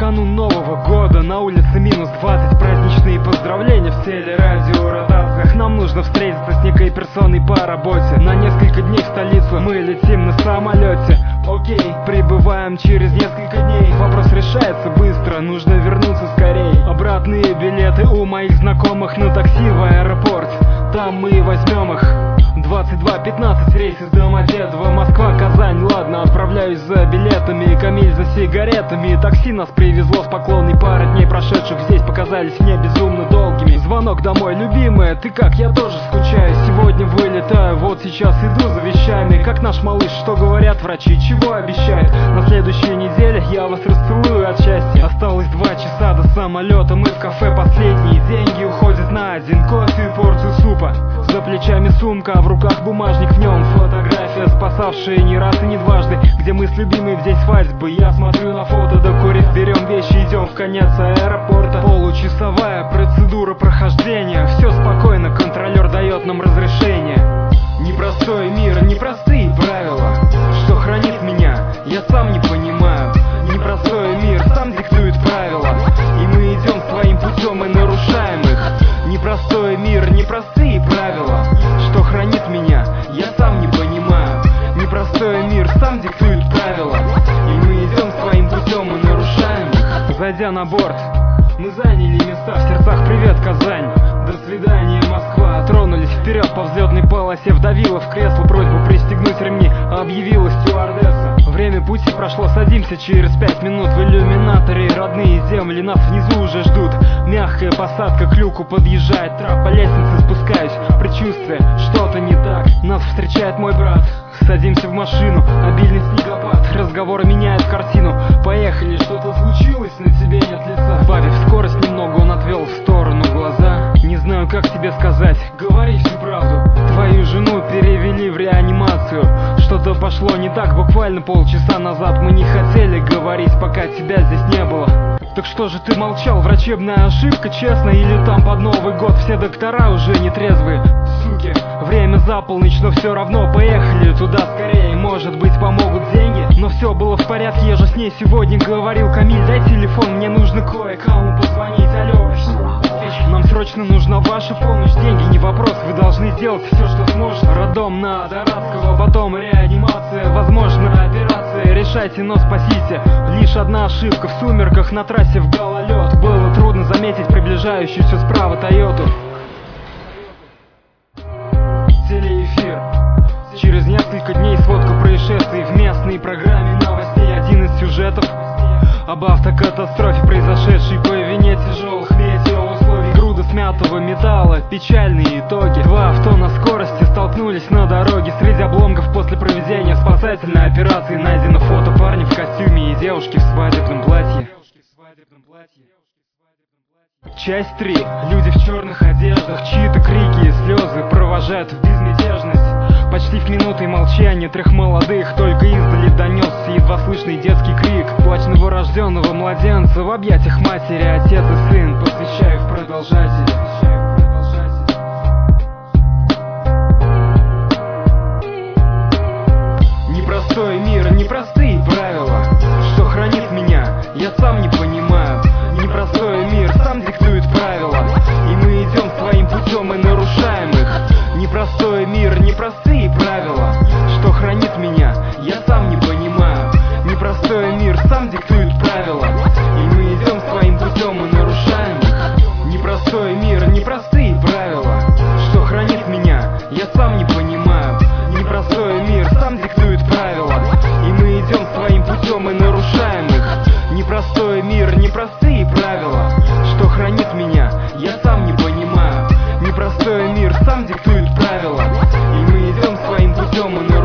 канун Нового года, на улице минус 20, праздничные поздравления в телерадиоротациях. Нам нужно встретиться с некой персоной по работе. На несколько дней в столицу мы летим на самолете. Окей, прибываем через несколько дней. Вопрос решается быстро, нужно вернуться скорей. Обратные билеты у моих знакомых на такси в аэропорт. Там мы возьмем их. 22:15 рейс из Домодедово, Москва, Казань. Ладно, отправляюсь за билетами, Камиль за сигаретами. Такси нас привезло с Поклонной. Пара дней прошедших здесь показались мне безумно долгими. Звонок домой: любимая, ты как? Я тоже скучаю. Сегодня вылетаю, вот сейчас иду за вещами. Как наш малыш, что говорят врачи, чего обещают? На следующей неделе я вас расцелую от счастья. Осталось 2 часа до самолета, мы в кафе последние. Деньги уходят на один кофе и порцию супа. За плечами сумка, а в руках бумажник, в нем фотография, спасавшая не раз и не дважды. Где мы с любимой в день свадьбы. Я смотрю на фото, докурив, берем вещи, идем в конец аэропорта. Получасовая процедура прохождения. Все спокойно, контролер дает нам разрешение. Непростой мир, непростые правила. Что хранит меня, я сам не понимаю. Непростой мир сам диктует правила, и мы идем своим путем и нарушаем их. Непростой мир, непростые правила. Что хранит меня, я сам не понимаю. Непростой мир сам диктует правила, и мы идем своим путем и нарушаем их. Зайдя на борт, мы заняли места в сердцах. Привет, Казань, до свидания, Москва. Тронулись вперед по взлетной полосе. Вдавила в кресло просьбу пристегнуть ремни. Объявила стюардесса: время пути прошло, садимся через 5 минут. В иллюминаторе родные земли, нас внизу уже ждут. Мягкая посадка, к люку подъезжает трап. По лестнице спускаюсь, предчувствие, что-то не так. Нас встречает мой брат. Садимся в машину, обильный снегопад. Разговоры меняют картину. Поехали, что-то случилось, на тебе нет лица. Сбавив скорость немного, он отвел в сторону глаза. Не знаю, как тебе сказать, говори всю правду. Твою жену перевели в реанимацию. Что-то пошло не так, буквально полчаса назад. Мы не хотели говорить, пока тебя здесь не было. Так что же ты молчал? Врачебная ошибка, честно? Или там под Новый год все доктора уже нетрезвые? Суки, время за полночь, но все равно поехали туда скорее. Может быть, помогут деньги? Но все было в порядке, я же с ней сегодня говорил. Камиль, дай телефон, мне нужно кое-кому позвонить. Алло, нам срочно нужна ваша помощь. Деньги не вопрос, вы должны сделать все, что сможете. Роддом на Дорадского, потом реанимация, возможно операция. Решайте, но спасите. Лишь одна ошибка: в сумерках на трассе в гололед. Было трудно заметить приближающуюся справа Тойоту. Телеэфир. Через несколько дней сводка происшествий в местной программе новостей. Один из сюжетов об автокатастрофе, произошедшей по вине тяжелых метеоусловий. Груда смятого металла, печальные итоги. 2 авто на скорости столкнулись на дороге. Среди обломков после проведения спасательной операции найдено фото парня в костюме и девушки в свадебном платье. Часть 3. Люди в черных одеждах, чьи-то крики и слезы провожают в безмятежность. Почти в минуты молчания 3 молодых только издали донесся едва слышный детский крик. Плач новорожденного младенца в объятиях матери. Отец и сын, посвящаю в продолжателя. Непростой мир, непростые правила. Что хранит меня, я сам не понимаю. Непростой мир сам диктует правила, и мы идем своим путем и нарушаем их. Непростой мир, непростые правила. Что хранит меня, я сам не понимаю. Непростой мир сам диктует правила, и мы идем своим путем и нарушаем их. Непростой мир, непростые правила. Что хранит меня, я сам не понимаю. Непростой мир сам диктует правила, и мы идем своим путем и нарушаем их. Непростой мир, непростые правила. Что хранит меня, я сам не понимаю. Непростой мир сам диктует правила, и мы идем своим путем и нарушаем.